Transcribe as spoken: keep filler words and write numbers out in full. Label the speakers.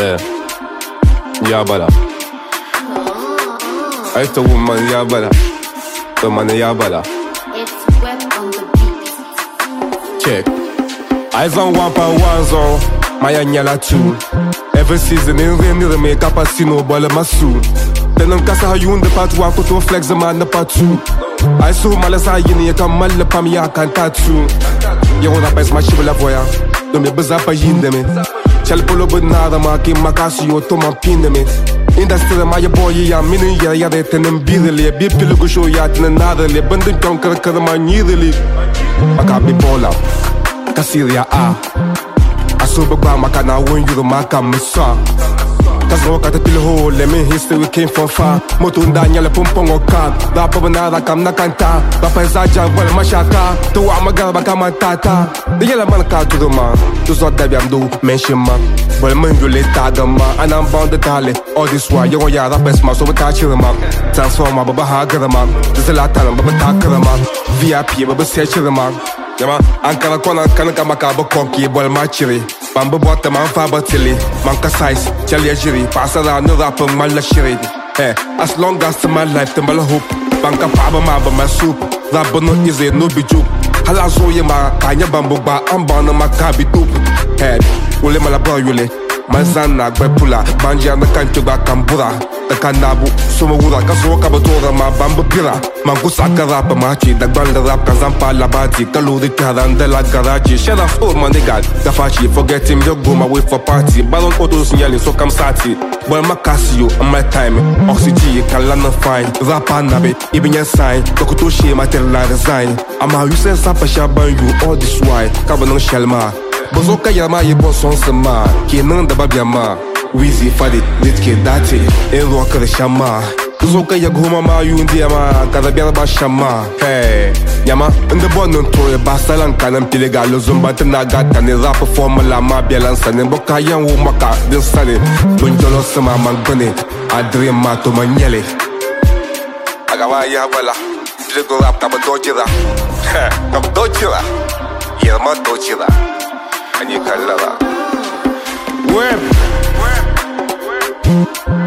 Speaker 1: Yeah. Yabala. I used to woman Yabala. The man Yabala.
Speaker 2: It's web on the beat.
Speaker 1: Check. Eyes on one by one zone. Maya nyala two. Every season in rain the make up a sino ball my soon. Then I'm casa how you in the part one to flex the man the part two. I saw malasa yini ka mal pam ya kan tattoo. You wanna pass my shibla voya. No me bazapa yinde me. Chal polo benada ma ki makasi yo to man pinde me. Industry ma ya boy ya mini ya ya de tenem bidele bi pilugo show ya tenen nada le bandin kon kar kar ma nyidele. Maka bi bola. Kasiria a. Asoba gba maka na won you maka misa. Cause no got a pill hole, let me history we came from far. Motunda nyale pumpong o car. Da pa banana kam na kanta. Da pa zaja wal mashaka. To wa magal baka matata. De yela man ka to the man. To so da biam do mention man. Well man you let tag man. And I'm bound to tally. All this while you ya da best man so we touch him man. Transform ma baba ha gara man. This a lot of baba ta gara man. V I P baba search him man. Yama ankara kona kana kama ka ba konki bol machiri. Bamba bota man fa batili. Man ka size chali ajiri. Pass around no rap man la shiri. Hey, as long as my life the mal hope. Banka pa ba ma ba my soup. Rap no easy no be joke. Hala zo ye ma kanya bambo ba amba na makabi tup. Hey, ule mala bro yule. Manzana gbe pula. Banja na kancho ba kambura. Da kanabu suma wura kaso ka batora ma bamba pira. Man ku saka rap ma chi da gbanda rap kan zampa la bati kaludi karan de la garage. Shut up oh my nigga. Da fachi forget him you go my way for party. Balon auto signal so kam sati. Boy makasio on my time. Oxygen kan lana fine. Rap anabe ibinya sign. Dokuto she ma tell la design. Ama you say sapa shaban you all this why. Kabanon shelma. Bozoka yama ye boson sama. Kenan da babiama. Weezy fadi ditke dati en roka de shama. Bozoka ya goma ma yundi ama kada biara ba shama. Hey, yama inde bonon to ba salan kanan pilega lo zumba tana gata ne rap formula ma bialansa ne boka yan wo maka din sane. Bunjolo sama mangone adre ma to manyele. Agawa ya bala. Bigo rap ka dojira. Ka dojira. Yerma dojira. Ani kallala. Web. Web.